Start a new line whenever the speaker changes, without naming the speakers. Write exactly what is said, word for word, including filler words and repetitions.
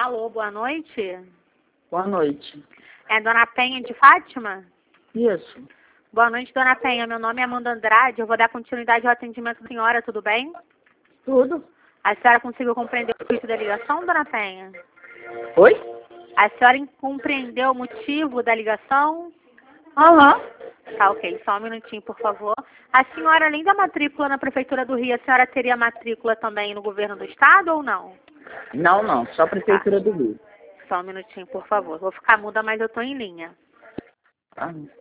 Alô, boa noite.
Boa noite.
É Dona Penha de Fátima?
Isso.
Boa noite, Dona Penha. Meu nome é Amanda Andrade. Eu vou dar continuidade ao atendimento da senhora, tudo bem?
Tudo.
A senhora conseguiu compreender o motivo da ligação, Dona Penha?
Oi?
A senhora compreendeu o motivo da ligação?
Aham.
Tá, ok. Só um minutinho, por favor. A senhora, além da matrícula na Prefeitura do Rio, a senhora teria matrícula também no governo do Estado ou não?
Não, não. Só a Prefeitura
Tá.
do Rio.
Só um minutinho, por favor. Vou ficar muda, mas eu tô em linha.
Ah.